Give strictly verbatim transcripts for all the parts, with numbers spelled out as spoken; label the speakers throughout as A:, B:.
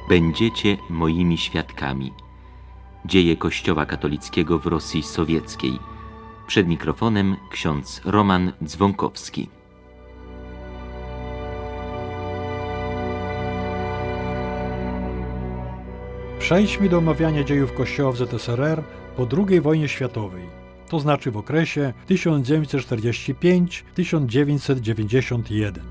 A: Będziecie moimi świadkami. Dzieje Kościoła katolickiego w Rosji sowieckiej. Przed mikrofonem ksiądz Roman Dzwonkowski.
B: Przejdźmy do omawiania dziejów Kościoła w Z S R R po drugiej wojnie światowej, to znaczy w okresie tysiąc dziewięćset czterdziesty piąty do tysiąc dziewięćset dziewięćdziesiątego pierwszego.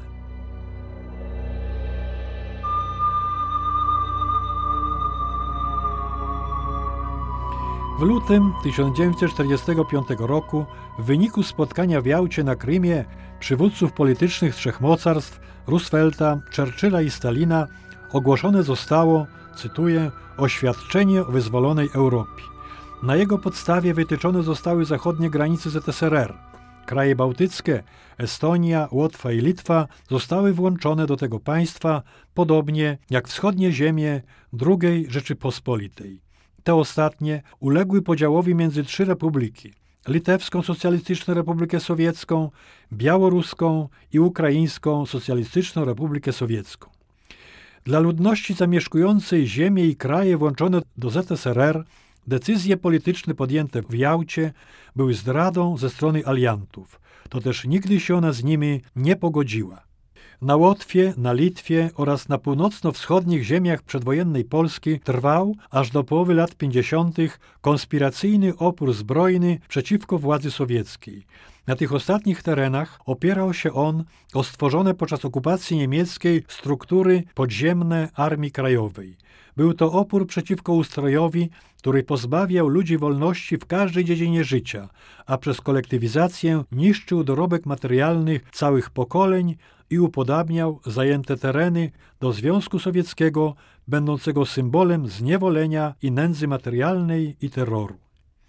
B: W lutym tysiąc dziewięćset czterdziestego piątego roku w wyniku spotkania w Jałcie na Krymie przywódców politycznych trzech mocarstw Roosevelta, Churchilla i Stalina ogłoszone zostało, cytuję, oświadczenie o wyzwolonej Europie. Na jego podstawie wytyczone zostały zachodnie granice Z S R R. Kraje bałtyckie, Estonia, Łotwa i Litwa zostały włączone do tego państwa, podobnie jak wschodnie ziemie drugiej Rzeczypospolitej. Te ostatnie uległy podziałowi między trzy republiki: Litewską Socjalistyczną Republikę Sowiecką, Białoruską i Ukraińską Socjalistyczną Republikę Sowiecką. Dla ludności zamieszkującej ziemię i kraje włączone do Z S R R decyzje polityczne podjęte w Jałcie były zdradą ze strony aliantów. To też nigdy się ona z nimi nie pogodziła. Na Łotwie, na Litwie oraz na północno-wschodnich ziemiach przedwojennej Polski trwał aż do połowy lat pięćdziesiątych konspiracyjny opór zbrojny przeciwko władzy sowieckiej. Na tych ostatnich terenach opierał się on o stworzone podczas okupacji niemieckiej struktury podziemne Armii Krajowej. Był to opór przeciwko ustrojowi, który pozbawiał ludzi wolności w każdej dziedzinie życia, a przez kolektywizację niszczył dorobek materialny całych pokoleń i upodabniał zajęte tereny do Związku Sowieckiego, będącego symbolem zniewolenia i nędzy materialnej i terroru.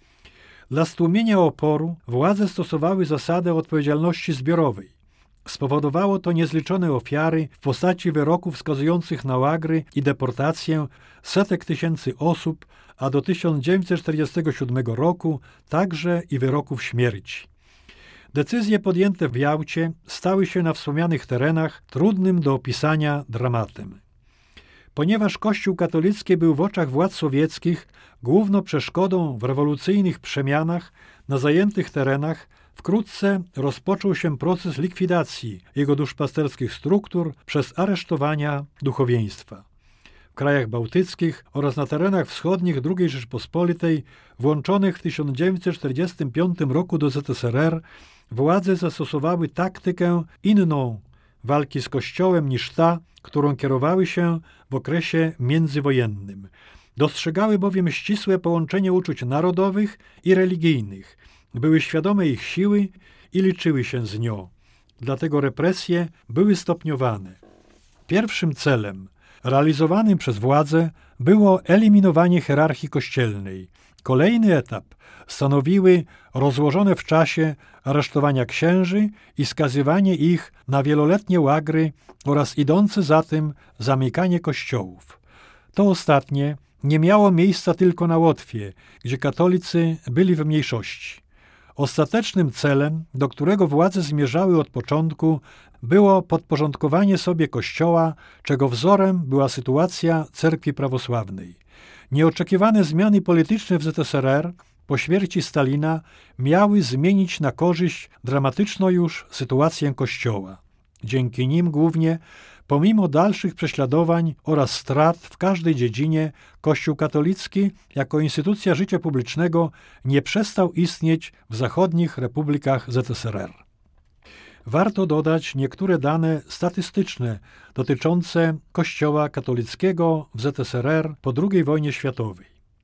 B: Dla stłumienia oporu władze stosowały zasadę odpowiedzialności zbiorowej. Spowodowało to niezliczone ofiary w postaci wyroków wskazujących na łagry i deportację setek tysięcy osób, a do tysiąc dziewięćset czterdziestego siódmego roku także i wyroków śmierci. Decyzje podjęte w Jałcie stały się na wspomnianych terenach trudnym do opisania dramatem. Ponieważ Kościół katolicki był w oczach władz sowieckich główną przeszkodą w rewolucyjnych przemianach na zajętych terenach, wkrótce rozpoczął się proces likwidacji jego duszpasterskich struktur przez aresztowania duchowieństwa. W krajach bałtyckich oraz na terenach wschodnich drugiej Rzeczypospolitej, włączonych w tysiąc dziewięćset czterdziestym piątym roku do Z S R R, władze zastosowały taktykę inną walki z Kościołem niż ta, którą kierowały się w okresie międzywojennym. Dostrzegały bowiem ścisłe połączenie uczuć narodowych i religijnych, były świadome ich siły i liczyły się z nią. Dlatego represje były stopniowane. Pierwszym celem realizowanym przez władze było eliminowanie hierarchii kościelnej. Kolejny etap stanowiły rozłożone w czasie aresztowania księży i skazywanie ich na wieloletnie łagry oraz idące za tym zamykanie kościołów. To ostatnie nie miało miejsca tylko na Łotwie, gdzie katolicy byli w mniejszości. Ostatecznym celem, do którego władze zmierzały od początku, było podporządkowanie sobie Kościoła, czego wzorem była sytuacja cerkwi prawosławnej. Nieoczekiwane zmiany polityczne w Z S R R po śmierci Stalina miały zmienić na korzyść dramatyczną już sytuację Kościoła. Dzięki nim głównie, pomimo dalszych prześladowań oraz strat w każdej dziedzinie, Kościół katolicki jako instytucja życia publicznego nie przestał istnieć w zachodnich republikach Z S R R. Warto dodać niektóre dane statystyczne dotyczące Kościoła katolickiego w Z S R R po drugiej wojnie światowej.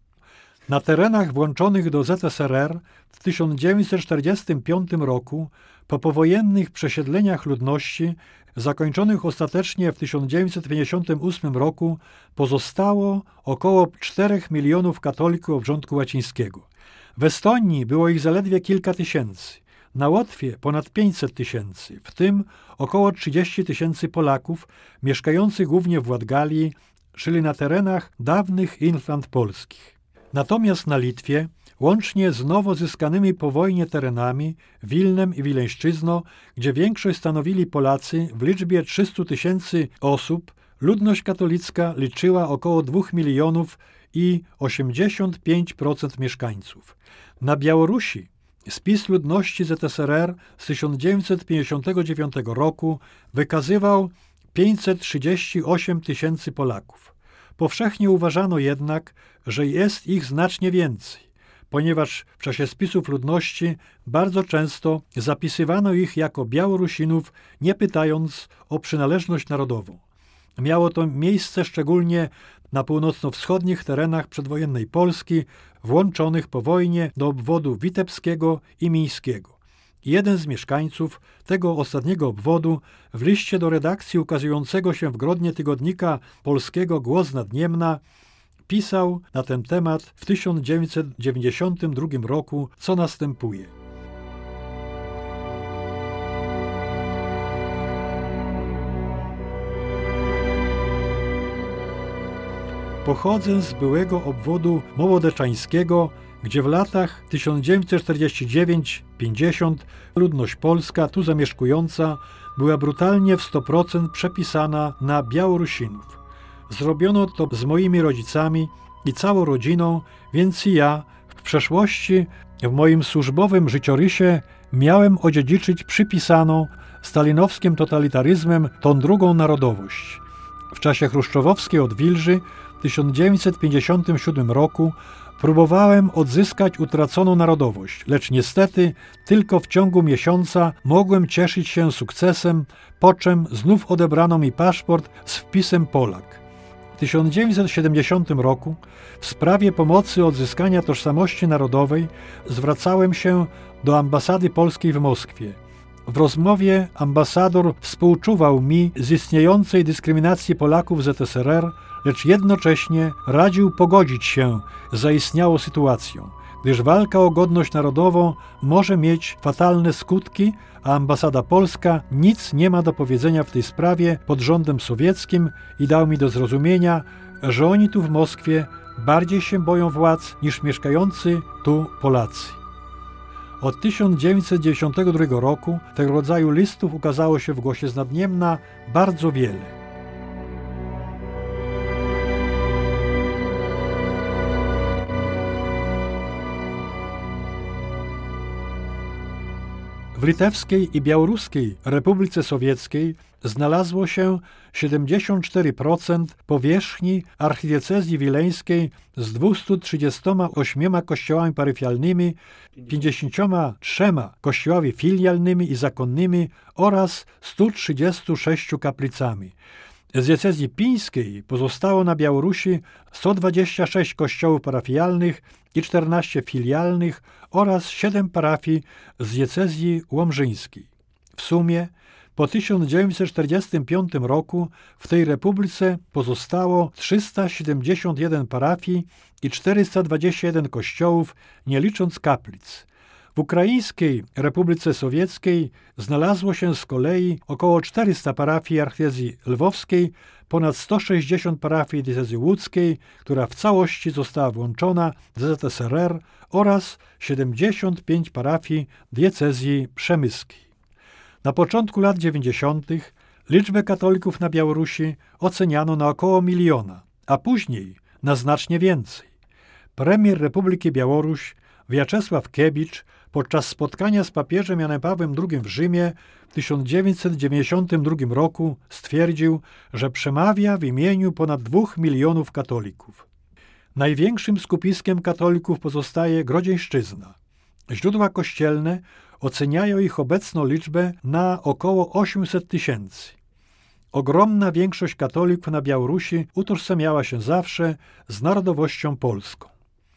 B: Na terenach włączonych do Z S R R w tysiąc dziewięćset czterdziestym piątym roku, po powojennych przesiedleniach ludności, zakończonych ostatecznie w tysiąc dziewięćset pięćdziesiątym ósmym roku, pozostało około czterech milionów katolików obrządku łacińskiego. W Estonii było ich zaledwie kilka tysięcy. Na Łotwie ponad pięćset tysięcy, w tym około trzydzieści tysięcy Polaków mieszkających głównie w Ładgalii, czyli na terenach dawnych infant polskich. Natomiast na Litwie, łącznie z nowo zyskanymi po wojnie terenami, Wilnem i Wileńszczyzną, gdzie większość stanowili Polacy w liczbie trzystu tysięcy osób ludność katolicka liczyła około dwóch milionów i osiemdziesiąt pięć procent mieszkańców. Na Białorusi spis ludności Z S R R z tysiąc dziewięćset pięćdziesiątego dziewiątego roku wykazywał pięćset trzydzieści osiem tysięcy Polaków. Powszechnie uważano jednak, że jest ich znacznie więcej, ponieważ w czasie spisów ludności bardzo często zapisywano ich jako Białorusinów, nie pytając o przynależność narodową. Miało to miejsce szczególnie na północno-wschodnich terenach przedwojennej Polski, włączonych po wojnie do obwodu witebskiego i mińskiego. Jeden z mieszkańców tego ostatniego obwodu w liście do redakcji ukazującego się w Grodnie tygodnika polskiego Głos Nadniemna pisał na ten temat w tysiąc dziewięćset dziewięćdziesiątym drugim roku, co następuje. Pochodzę z byłego obwodu mołodeczańskiego, gdzie w latach tysiąc dziewięćset czterdziestym dziewiątym do pięćdziesiątego ludność polska tu zamieszkująca była brutalnie w sto procent przepisana na Białorusinów. Zrobiono to z moimi rodzicami i całą rodziną, więc i ja w przeszłości w moim służbowym życiorysie miałem odziedziczyć przypisaną stalinowskim totalitaryzmem tą drugą narodowość. W czasie chruszczowowskiej odwilży w tysiąc dziewięćset pięćdziesiątym siódmym roku próbowałem odzyskać utraconą narodowość, lecz niestety tylko w ciągu miesiąca mogłem cieszyć się sukcesem, po czym znów odebrano mi paszport z wpisem Polak. W tysiąc dziewięćset siedemdziesiątym roku w sprawie pomocy odzyskania tożsamości narodowej zwracałem się do ambasady polskiej w Moskwie. W rozmowie ambasador współczuwał mi z istniejącej dyskryminacji Polaków w Z S R R, lecz jednocześnie radził pogodzić się z zaistniałą sytuacją, gdyż walka o godność narodową może mieć fatalne skutki, a ambasada polska nic nie ma do powiedzenia w tej sprawie pod rządem sowieckim i dał mi do zrozumienia, że oni tu w Moskwie bardziej się boją władz niż mieszkający tu Polacy. Od tysiąc dziewięćset dziewięćdziesiątego drugiego roku tego rodzaju listów ukazało się w Głosie z Nadniemna bardzo wiele. W Litewskiej i Białoruskiej Republice Sowieckiej znalazło się siedemdziesiąt cztery procent powierzchni archidiecezji wileńskiej z dwustu trzydziestoma ośmioma kościołami paryfialnymi, pięćdziesięcioma trzema kościołami filialnymi i zakonnymi oraz stu trzydziestu sześciu kaplicami. Z diecezji pińskiej pozostało na Białorusi sto dwadzieścia sześć kościołów parafialnych i czternaście filialnych oraz siedem parafii z diecezji łomżyńskiej. W sumie po tysiąc dziewięćset czterdziestym piątym roku w tej republice pozostało trzysta siedemdziesiąt jeden parafii i czterysta dwadzieścia jeden kościołów, nie licząc kaplic. W Ukraińskiej Republice Sowieckiej znalazło się z kolei około czterysta parafii archidiecezji lwowskiej, ponad sto sześćdziesiąt parafii diecezji łódzkiej, która w całości została włączona do Z S R R oraz siedemdziesiąt pięć parafii diecezji przemyskiej. Na początku lat dziewięćdziesiątych liczbę katolików na Białorusi oceniano na około miliona, a później na znacznie więcej. Premier Republiki Białoruś Wiaczesław Kiebicz podczas spotkania z papieżem Janem Pawłem drugim w Rzymie w tysiąc dziewięćset dziewięćdziesiątym drugim roku stwierdził, że przemawia w imieniu ponad dwóch milionów katolików. Największym skupiskiem katolików pozostaje Grodzieńszczyzna. Źródła kościelne oceniają ich obecną liczbę na około osiemset tysięcy. Ogromna większość katolików na Białorusi utożsamiała się zawsze z narodowością polską.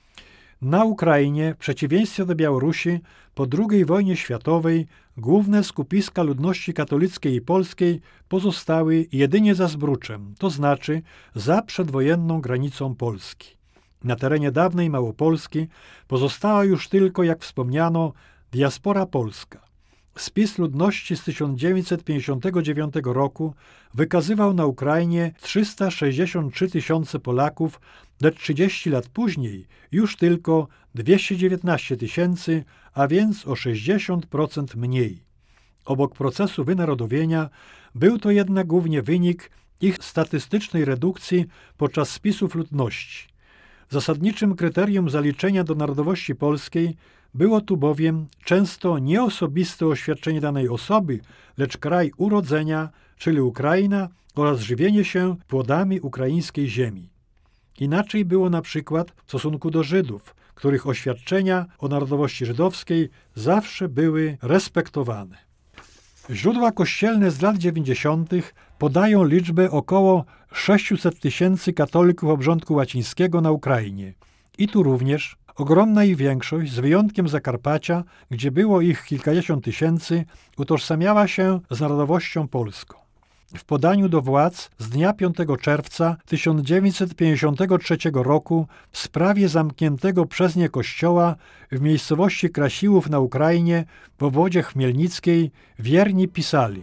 B: Na Ukrainie, w przeciwieństwie do Białorusi, po drugiej wojnie światowej główne skupiska ludności katolickiej i polskiej pozostały jedynie za Zbruczem, to znaczy za przedwojenną granicą Polski. Na terenie dawnej Małopolski pozostała już tylko, jak wspomniano, diaspora polska. Spis ludności z tysiąc dziewięćset pięćdziesiątego dziewiątego roku wykazywał na Ukrainie trzysta sześćdziesiąt trzy tysiące Polaków, lecz trzydzieści lat później już tylko dwieście dziewiętnaście tysięcy, a więc o sześćdziesiąt procent mniej. Obok procesu wynarodowienia był to jednak głównie wynik ich statystycznej redukcji podczas spisów ludności. Zasadniczym kryterium zaliczenia do narodowości polskiej było tu bowiem często nie osobiste oświadczenie danej osoby, lecz kraj urodzenia, czyli Ukraina, oraz żywienie się płodami ukraińskiej ziemi. Inaczej było na przykład w stosunku do Żydów, których oświadczenia o narodowości żydowskiej zawsze były respektowane. Źródła kościelne z lat dziewięćdziesiątych podają liczbę około sześćset tysięcy katolików obrządku łacińskiego na Ukrainie. I tu również ogromna ich większość, z wyjątkiem Zakarpacia, gdzie było ich kilkadziesiąt tysięcy, utożsamiała się z narodowością polską. W podaniu do władz z dnia piątego czerwca tysiąc dziewięćset pięćdziesiątego trzeciego roku w sprawie zamkniętego przez nie kościoła w miejscowości Krasiłów na Ukrainie w obwodzie chmielnickiej wierni pisali: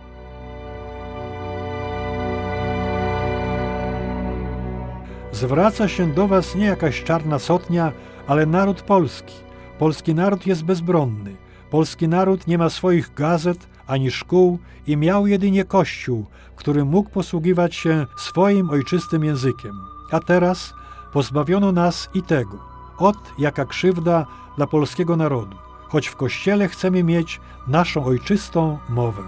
B: zwraca się do was nie jakaś czarna sotnia, ale naród polski. Polski naród jest bezbronny. Polski naród nie ma swoich gazet ani szkół i miał jedynie Kościół, który mógł posługiwać się swoim ojczystym językiem. A teraz pozbawiono nas i tego. Ot jaka krzywda dla polskiego narodu, choć w Kościele chcemy mieć naszą ojczystą mowę.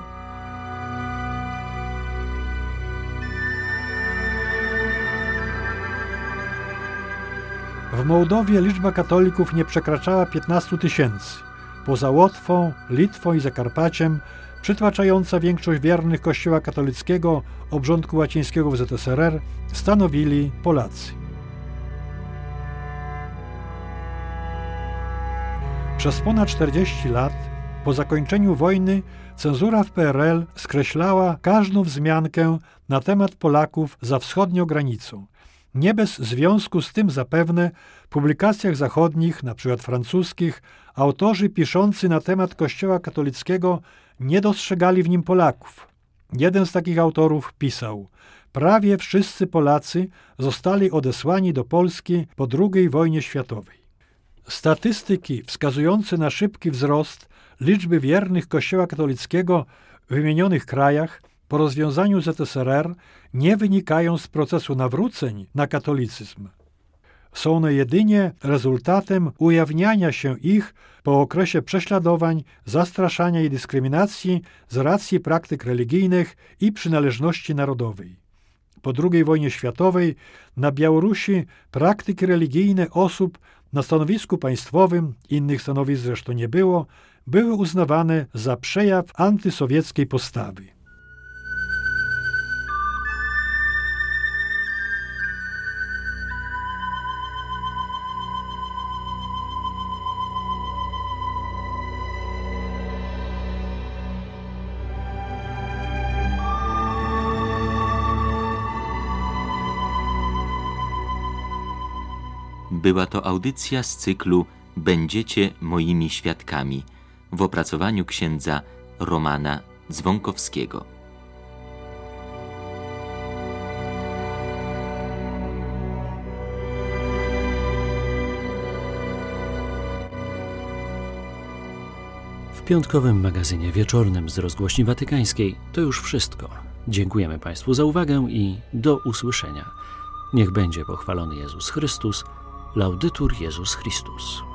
B: W Mołdowie liczba katolików nie przekraczała piętnastu tysięcy. Poza Łotwą, Litwą i Zakarpaciem przytłaczająca większość wiernych Kościoła katolickiego obrządku łacińskiego w Z S R R stanowili Polacy. Przez ponad czterdzieści lat po zakończeniu wojny cenzura w P R L skreślała każdą wzmiankę na temat Polaków za wschodnią granicą. Nie bez związku z tym zapewne w publikacjach zachodnich, np. francuskich, autorzy piszący na temat Kościoła katolickiego nie dostrzegali w nim Polaków. Jeden z takich autorów pisał: prawie wszyscy Polacy zostali odesłani do Polski po drugiej wojnie światowej. Statystyki wskazujące na szybki wzrost liczby wiernych Kościoła katolickiego w wymienionych krajach po rozwiązaniu Z S R R nie wynikają z procesu nawróceń na katolicyzm. Są one jedynie rezultatem ujawniania się ich po okresie prześladowań, zastraszania i dyskryminacji z racji praktyk religijnych i przynależności narodowej. Po drugiej wojnie światowej na Białorusi praktyki religijne osób na stanowisku państwowym, innych stanowisk zresztą nie było, były uznawane za przejaw antysowieckiej postawy.
A: Była to audycja z cyklu Będziecie moimi świadkami w opracowaniu księdza Romana Dzwonkowskiego.
C: W piątkowym magazynie wieczornym z Rozgłośni Watykańskiej to już wszystko. Dziękujemy Państwu za uwagę i do usłyszenia. Niech będzie pochwalony Jezus Chrystus. Laudetur Jezus Chrystus.